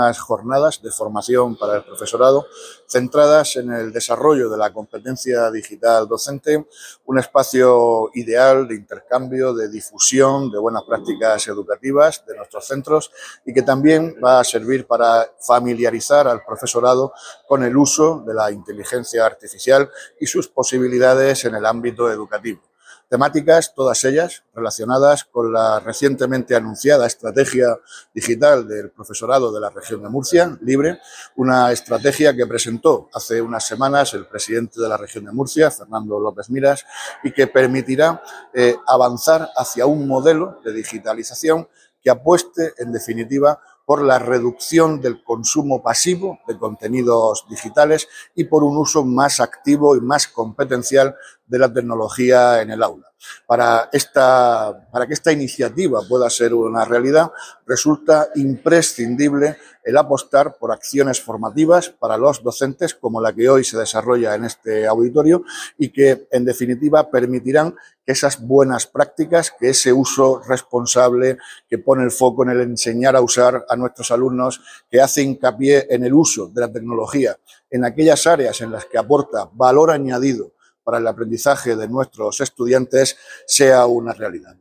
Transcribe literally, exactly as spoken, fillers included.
Unas jornadas de formación para el profesorado centradas en el desarrollo de la competencia digital docente, un espacio ideal de intercambio, de difusión de buenas prácticas educativas de nuestros centros y que también va a servir para familiarizar al profesorado con el uso de la inteligencia artificial y sus posibilidades en el ámbito educativo. Temáticas, todas ellas relacionadas con la recientemente anunciada estrategia digital del profesorado de la región de Murcia, Libre, una estrategia que presentó hace unas semanas el presidente de la región de Murcia, Fernando López Miras, y que permitirá eh, avanzar hacia un modelo de digitalización que apueste, en definitiva, por la reducción del consumo pasivo de contenidos digitales y por un uso más activo y más competencial de la tecnología en el aula. Para, esta, para que esta iniciativa pueda ser una realidad, resulta imprescindible el apostar por acciones formativas para los docentes, como la que hoy se desarrolla en este auditorio, y que, en definitiva, permitirán que esas buenas prácticas, que ese uso responsable que pone el foco en el enseñar a usar a nuestros alumnos, que hace hincapié en el uso de la tecnología en aquellas áreas en las que aporta valor añadido para el aprendizaje de nuestros estudiantes, sea una realidad.